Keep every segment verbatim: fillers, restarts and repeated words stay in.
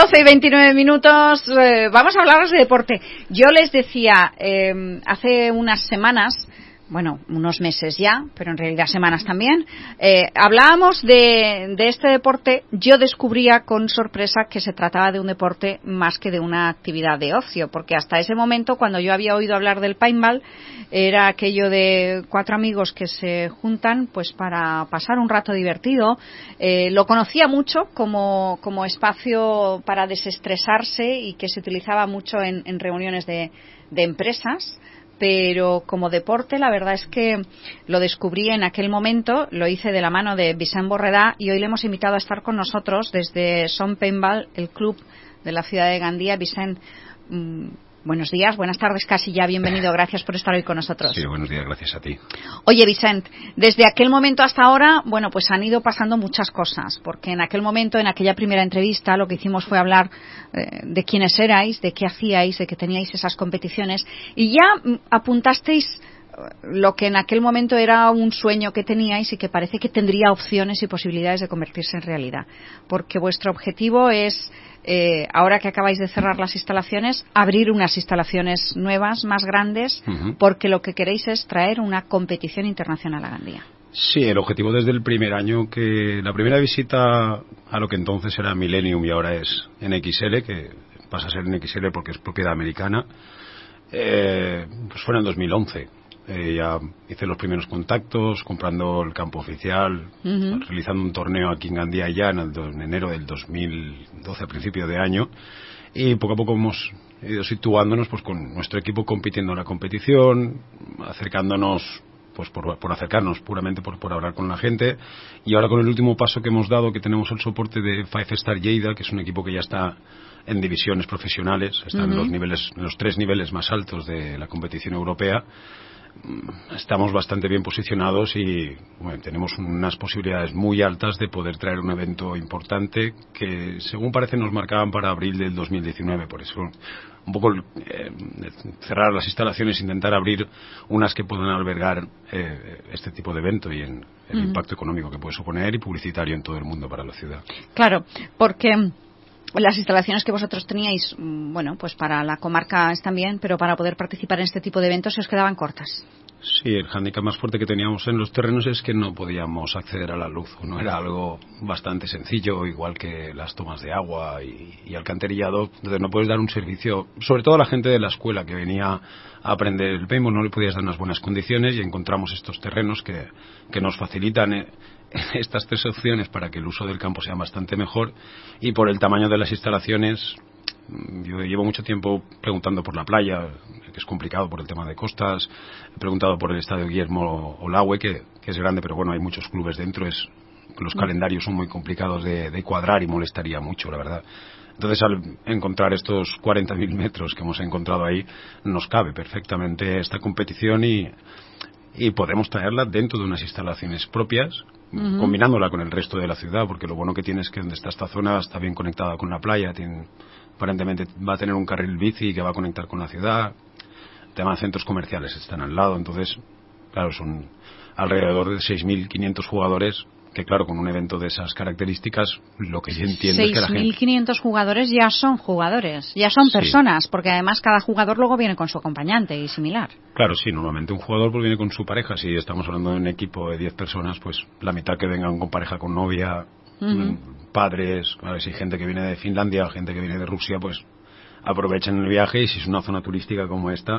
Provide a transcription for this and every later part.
doce y veintinueve minutos, eh, vamos a hablaros de deporte. Yo les decía eh, hace unas semanas, bueno, unos meses ya, pero en realidad semanas también, eh, hablábamos de, de este deporte. Yo descubría con sorpresa que se trataba de un deporte más que de una actividad de ocio, porque hasta ese momento, cuando yo había oído hablar del paintball, era aquello de cuatro amigos que se juntan pues para pasar un rato divertido. Eh, lo conocía mucho como, como espacio para desestresarse y que se utilizaba mucho en, en reuniones de, de empresas. Pero como deporte, la verdad es que lo descubrí en aquel momento, lo hice de la mano de Vicent Borredà y hoy le hemos invitado a estar con nosotros desde Som Paintball, el club de la ciudad de Gandía. Vicent, mmm, buenos días, buenas tardes casi ya, bienvenido, gracias por estar hoy con nosotros. Sí, buenos días, gracias a ti. Oye, Vicent, desde aquel momento hasta ahora, bueno, pues han ido pasando muchas cosas, porque en aquel momento, en aquella primera entrevista, lo que hicimos fue hablar eh, de quiénes erais, de qué hacíais, de que teníais esas competiciones, y ya mm, apuntasteis lo que en aquel momento era un sueño que teníais y que parece que tendría opciones y posibilidades de convertirse en realidad, porque vuestro objetivo es, eh, ahora que acabáis de cerrar las instalaciones, abrir unas instalaciones nuevas, más grandes, uh-huh. porque lo que queréis es traer una competición internacional a Gandía. Sí, el objetivo desde el primer año, que la primera visita a lo que entonces era Millennium y ahora es N X L, que pasa a ser N X L porque es propiedad americana, eh, pues fue en el dos mil once. Eh, ya hice los primeros contactos, comprando el campo oficial, uh-huh. realizando un torneo aquí en Gandía ya en, el, en enero del dos mil doce, a principio de año, y poco a poco hemos ido situándonos pues con nuestro equipo compitiendo en la competición, acercándonos pues por, por acercarnos puramente por, por hablar con la gente, y ahora con el último paso que hemos dado, que tenemos el soporte de Five Star Lleida, que es un equipo que ya está en divisiones profesionales, está uh-huh. en los niveles, en los tres niveles más altos de la competición europea. Estamos bastante bien posicionados y bueno, tenemos unas posibilidades muy altas de poder traer un evento importante que, según parece, nos marcaban para abril del dos mil diecinueve. Por eso, un poco eh, cerrar las instalaciones, intentar abrir unas que puedan albergar eh, este tipo de evento y en el uh-huh. impacto económico que puede suponer y publicitario en todo el mundo para la ciudad. Claro, porque las instalaciones que vosotros teníais, bueno, pues para la comarca están bien, pero para poder participar en este tipo de eventos se os quedaban cortas. Sí, el hándicap más fuerte que teníamos en los terrenos es que no podíamos acceder a la luz. No era algo bastante sencillo, igual que las tomas de agua y, y alcantarillado. Entonces no puedes dar un servicio, sobre todo a la gente de la escuela que venía a aprender el paintball, no le podías dar unas buenas condiciones, y encontramos estos terrenos que, que nos facilitan eh, estas tres opciones para que el uso del campo sea bastante mejor. Y por el tamaño de las instalaciones, yo llevo mucho tiempo preguntando por la playa, que es complicado por el tema de costas. He preguntado por el estadio Guillermo Olaue, que, que es grande, pero bueno, hay muchos clubes dentro. Es, los calendarios son muy complicados de, de cuadrar y molestaría mucho, la verdad. Entonces, al encontrar estos cuarenta mil metros que hemos encontrado ahí, nos cabe perfectamente esta competición y, y podemos traerla dentro de unas instalaciones propias, uh-huh. combinándola con el resto de la ciudad, porque lo bueno que tiene es que donde está esta zona está bien conectada con la playa, tiene, aparentemente va a tener un carril bici que va a conectar con la ciudad, el tema de centros comerciales están al lado, entonces, claro, son alrededor de seis mil quinientos jugadores, que claro, con un evento de esas características, lo que yo entiendo es que la gente... seis mil quinientos jugadores ya son jugadores, ya son sí. personas, porque además cada jugador luego viene con su acompañante y similar. Claro, sí, normalmente un jugador pues viene con su pareja. Si estamos hablando de un equipo de diez personas, pues la mitad que vengan con pareja, con novia, uh-huh. padres, a ver si hay gente que viene de Finlandia, gente que viene de Rusia, pues aprovechan el viaje, y si es una zona turística como esta,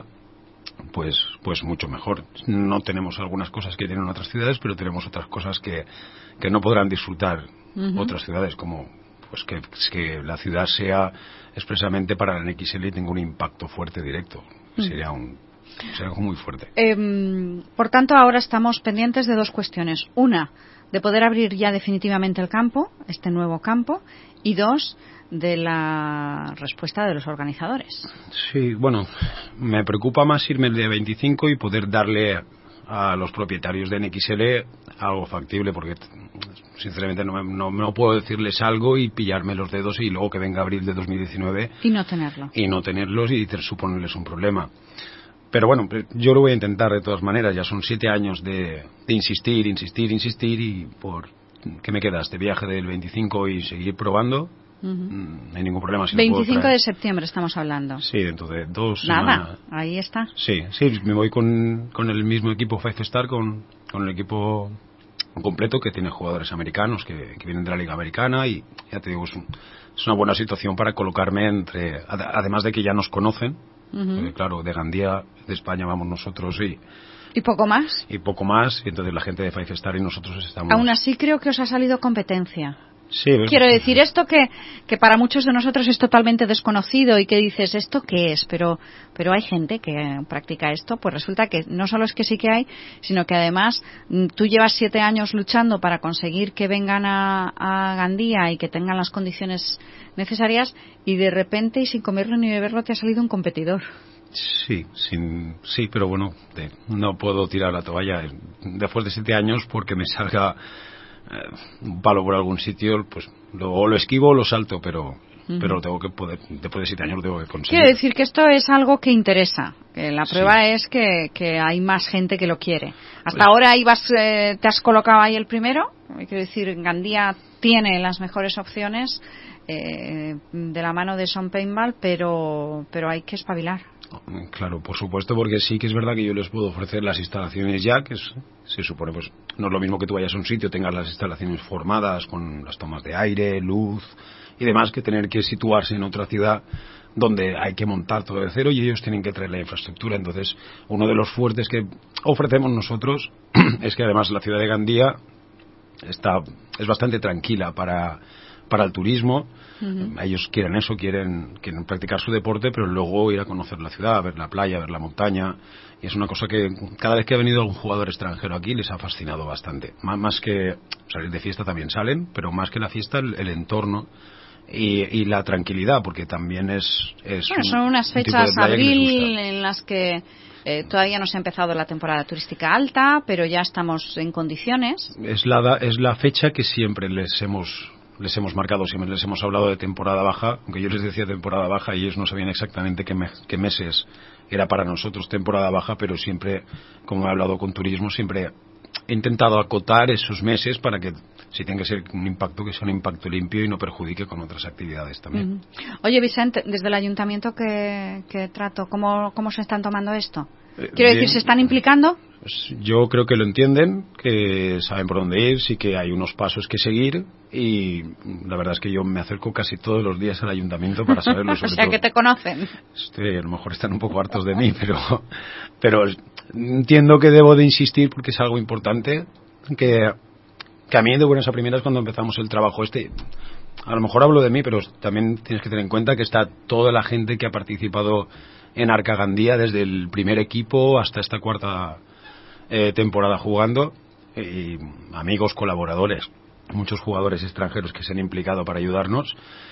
pues pues mucho mejor. No tenemos algunas cosas que tienen otras ciudades, pero tenemos otras cosas que, que no podrán disfrutar uh-huh. otras ciudades, como pues que, que la ciudad sea expresamente para la N X L y tenga un impacto fuerte directo. Uh-huh. Sería un sería algo muy fuerte. Eh, por tanto, ahora estamos pendientes de dos cuestiones. Una, de poder abrir ya definitivamente el campo, este nuevo campo, y dos, de la respuesta de los organizadores. Sí, bueno, me preocupa más irme el día veinticinco y poder darle a los propietarios de N X L algo factible, porque sinceramente no, no, no puedo decirles algo y pillarme los dedos y luego que venga abril de dos mil diecinueve y no tenerlo y no tenerlos y suponerles un problema. Pero bueno, yo lo voy a intentar de todas maneras. Ya son siete años de, de insistir, insistir, insistir, y por ¿qué me queda? Este viaje del veinticinco y seguir probando Uh-huh. No hay ningún problema. Si veinticinco de septiembre estamos hablando. Sí, dentro de dos Nada, semanas. ahí está. Sí, sí, me voy con, con el mismo equipo Five Star, con, con el equipo completo que tiene jugadores americanos que, que vienen de la Liga Americana y ya te digo, es, un, es una buena situación para colocarme entre, además de que ya nos conocen, uh-huh. porque, claro, de Gandía, de España vamos nosotros y... ¿Y poco más? Y poco más, y entonces la gente de Five Star y nosotros estamos... Aún así creo que os ha salido competencia. Sí, quiero decir esto que, que para muchos de nosotros es totalmente desconocido y que dices esto qué es, pero pero hay gente que practica esto, pues resulta que no solo es que sí que hay, sino que además tú llevas siete años luchando para conseguir que vengan a, a Gandía y que tengan las condiciones necesarias y de repente y sin comerlo ni beberlo te ha salido un competidor. Sí, sin, sí, pero bueno, de, no puedo tirar la toalla después de siete años porque me salga Eh, un palo por algún sitio, pues luego lo esquivo o lo salto, pero uh-huh. pero lo tengo que poder, después de siete años lo tengo que conseguir. Quiero decir que esto es algo que interesa, que la prueba sí. es que, que hay más gente que lo quiere. Hasta pues, ahora ibas, eh, te has colocado ahí el primero, quiero decir, Gandía tiene las mejores opciones eh, de la mano de Son Paintball, pero, pero hay que espabilar. Claro, por supuesto, porque sí que es verdad que yo les puedo ofrecer las instalaciones ya, que es, se supone, pues no es lo mismo que tú vayas a un sitio, tengas las instalaciones formadas con las tomas de aire, luz y demás, que tener que situarse en otra ciudad donde hay que montar todo de cero y ellos tienen que traer la infraestructura. Entonces, uno de los fuertes que ofrecemos nosotros es que además la ciudad de Gandía está, es bastante tranquila para, para el turismo. Uh-huh. Ellos quieren eso, quieren, quieren practicar su deporte, pero luego ir a conocer la ciudad, ver la playa, ver la montaña, y es una cosa que cada vez que ha venido algún jugador extranjero aquí les ha fascinado bastante. Más, más que salir de fiesta también salen, pero más que la fiesta el, el entorno y, y la tranquilidad, porque también es, es bueno, un, son unas fechas un abril en las que eh, todavía no se ha empezado la temporada turística alta, pero ya estamos en condiciones. Es la, es la fecha que siempre les hemos les hemos marcado, siempre les hemos hablado de temporada baja, aunque yo les decía temporada baja y ellos no sabían exactamente qué, me, qué meses era para nosotros temporada baja, pero siempre, como he hablado con turismo, siempre he intentado acotar esos meses para que, si tiene que ser un impacto, que sea un impacto limpio y no perjudique con otras actividades también. Uh-huh. Oye, Vicente, desde el ayuntamiento, ¿qué, qué trato? ¿Cómo, ¿Cómo se están tomando esto? Quiero decir, ¿se están implicando? Pues yo creo que lo entienden, que saben por dónde ir, sí que hay unos pasos que seguir y la verdad es que yo me acerco casi todos los días al ayuntamiento para saberlo. O sea, todo. Que te conocen. Estoy, a lo mejor están un poco hartos de mí, pero, pero entiendo que debo de insistir porque es algo importante, que, que a mí de buenas a primeras cuando empezamos el trabajo este, a lo mejor hablo de mí, pero también tienes que tener en cuenta que está toda la gente que ha participado en Arca Gandía desde el primer equipo hasta esta cuarta eh, temporada jugando, y amigos, colaboradores, muchos jugadores extranjeros que se han implicado para ayudarnos,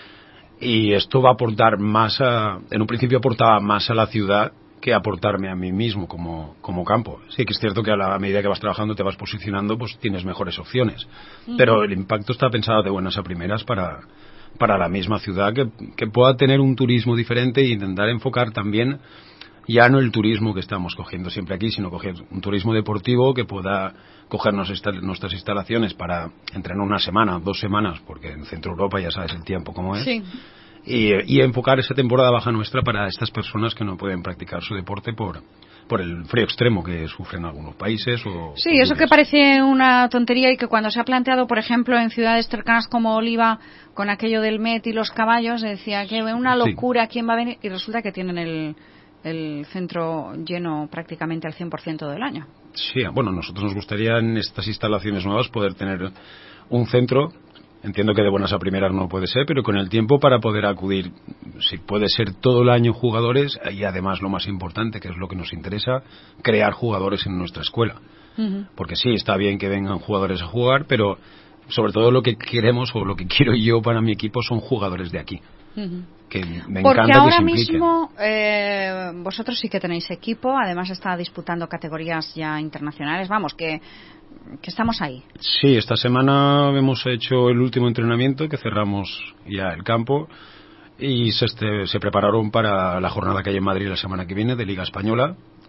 y esto va a aportar más a, en un principio aportaba más a la ciudad que aportarme a mí mismo como, como campo. Sí que es cierto que a la medida que vas trabajando te vas posicionando, pues tienes mejores opciones, uh-huh. pero el impacto está pensado de buenas a primeras para para la misma ciudad, que, que pueda tener un turismo diferente e intentar enfocar también ya no el turismo que estamos cogiendo siempre aquí, sino coger un turismo deportivo que pueda cogernos esta, nuestras instalaciones para entrenar una semana, dos semanas, porque en Centro Europa ya sabes el tiempo cómo es, sí. y, y enfocar esa temporada baja nuestra para estas personas que no pueden practicar su deporte por por el frío extremo que sufren algunos países. O, sí, o eso que parece una tontería y que cuando se ha planteado, por ejemplo, en ciudades cercanas como Oliva, con aquello del Met y los caballos, decía que una locura, sí. ¿Quién va a venir? Y resulta que tienen el, el centro lleno prácticamente al cien por ciento del año. Sí, bueno, nosotros nos gustaría en estas instalaciones nuevas poder tener un centro. Entiendo que de buenas a primeras no puede ser, pero con el tiempo para poder acudir, si puede ser todo el año jugadores, y además lo más importante, que es lo que nos interesa, crear jugadores en nuestra escuela. Uh-huh. Porque sí, está bien que vengan jugadores a jugar, pero sobre todo lo que queremos o lo que quiero yo para mi equipo son jugadores de aquí. Uh-huh. Que me Porque encanta ahora que se impliquen. mismo eh, vosotros sí que tenéis equipo, además está disputando categorías ya internacionales, vamos, que... que estamos ahí. Sí, esta semana hemos hecho el último entrenamiento, que cerramos ya el campo, y se, este, se prepararon para la jornada que hay en Madrid la semana que viene de Liga Española,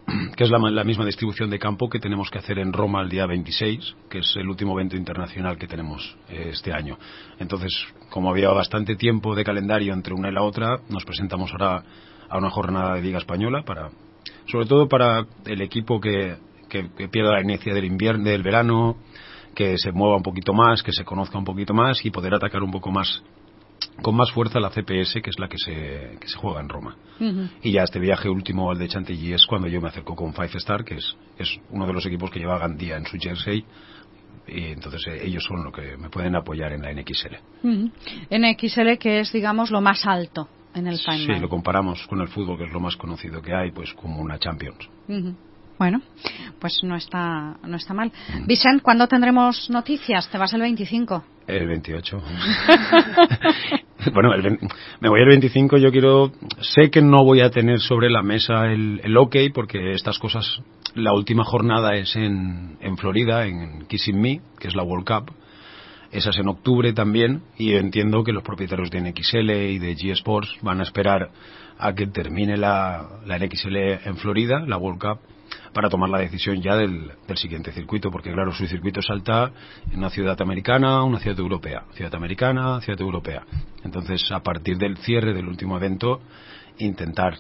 que es la, la misma distribución de campo que tenemos que hacer en Roma el día veintiséis, que es el último evento internacional que tenemos eh, este año. Entonces, como había bastante tiempo de calendario entre una y la otra, nos presentamos ahora a una jornada de Liga Española, para, sobre todo para el equipo que, que, que pierda la inercia del invierno, del verano, que se mueva un poquito más, que se conozca un poquito más y poder atacar un poco más, con más fuerza, la C P S, que es la que se, que se juega en Roma. Uh-huh. Y ya este viaje último, el de Chantilly, es cuando yo me acerco con Five Star, que es, es uno de los equipos que lleva Gandía en su jersey, y entonces eh, ellos son los que me pueden apoyar en la N X L. Uh-huh. N X L, que es, digamos, lo más alto en el Final. Sí, lo comparamos con el fútbol, que es lo más conocido que hay, pues como una Champions. Uh-huh. Bueno, pues no está no está mal. Mm. Vicent, ¿cuándo tendremos noticias? ¿Te vas el veinticinco? El veintiocho. Bueno, el, me voy el veinticinco. Yo quiero, sé que no voy a tener sobre la mesa el, el OK, porque estas cosas, la última jornada es en, en Florida, en Kissing Me, que es la World Cup. Esa es en octubre también, y entiendo que los propietarios de N X L y de G Sports van a esperar a que termine la, la N X L en Florida, la World Cup, para tomar la decisión ya del, del siguiente circuito, porque claro, su circuito salta en una ciudad americana, una ciudad europea, ciudad americana, ciudad europea. Entonces, a partir del cierre del último evento, intentar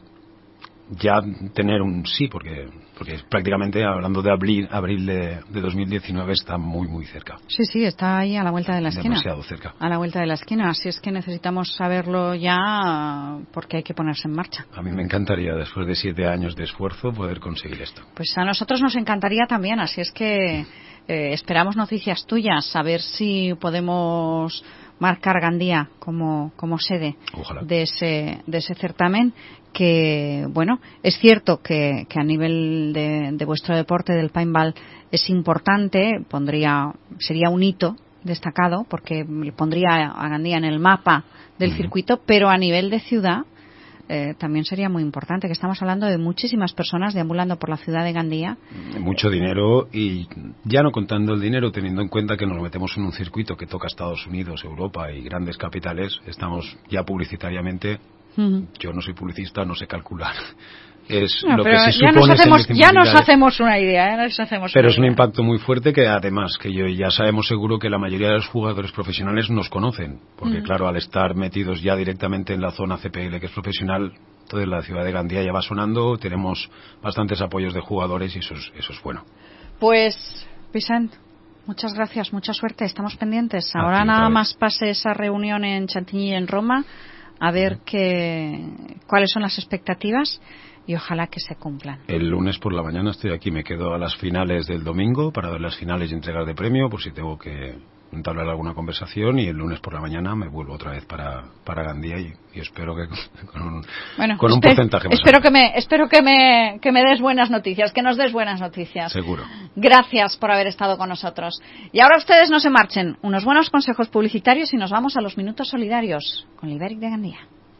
ya tener un sí, porque porque prácticamente, hablando de abril, abril de, de dos mil diecinueve, está muy muy cerca. Sí, sí, está ahí a la vuelta de la esquina. Demasiado cerca. A la vuelta de la esquina, así es que necesitamos saberlo ya, porque hay que ponerse en marcha. A mí me encantaría, después de siete años de esfuerzo, poder conseguir esto. Pues a nosotros nos encantaría también, así es que eh, esperamos noticias tuyas, a ver si podemos marcar Gandía como, como sede de ese, de ese certamen, que, bueno, es cierto que, que a nivel de, de vuestro deporte, del paintball, es importante, pondría, sería un hito destacado, porque pondría a Gandía en el mapa del uh-huh. circuito, pero a nivel de ciudad eh, también sería muy importante, que estamos hablando de muchísimas personas deambulando por la ciudad de Gandía. Mucho dinero, y ya no contando el dinero, teniendo en cuenta que nos metemos en un circuito que toca Estados Unidos, Europa y grandes capitales, estamos ya publicitariamente. Uh-huh. Yo no soy publicista, no sé calcular. Es no, lo pero que se ya supone nos hacemos, en ya nos hacemos una idea, ¿eh? Nos hacemos pero una es un idea. impacto muy fuerte, que además que yo ya sabemos seguro que la mayoría de los jugadores profesionales nos conocen, porque uh-huh. claro, al estar metidos ya directamente en la zona C P L, que es profesional, toda la ciudad de Gandía ya va sonando, tenemos bastantes apoyos de jugadores y eso es, eso es bueno. Pues, Vicent, muchas gracias, mucha suerte, estamos pendientes. Ahora Aquí, nada más pase esa reunión en Chantilly, en Roma, a ver qué, cuáles son las expectativas y ojalá que se cumplan. El lunes por la mañana estoy aquí, me quedo a las finales del domingo para ver las finales y entregar de premio, por si tengo que entablar alguna conversación, y el lunes por la mañana me vuelvo otra vez para, para Gandía y, y espero que con un, bueno, con un espero, porcentaje más espero alto. que me espero que me que me des buenas noticias, que nos des buenas noticias. Seguro. Gracias por haber estado con nosotros. Y ahora ustedes no se marchen, unos buenos consejos publicitarios y nos vamos a los minutos solidarios con el Iberic de Gandía.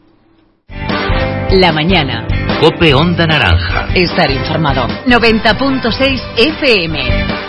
La mañana. COPE Onda Naranja. Estar informado. noventa punto seis F M.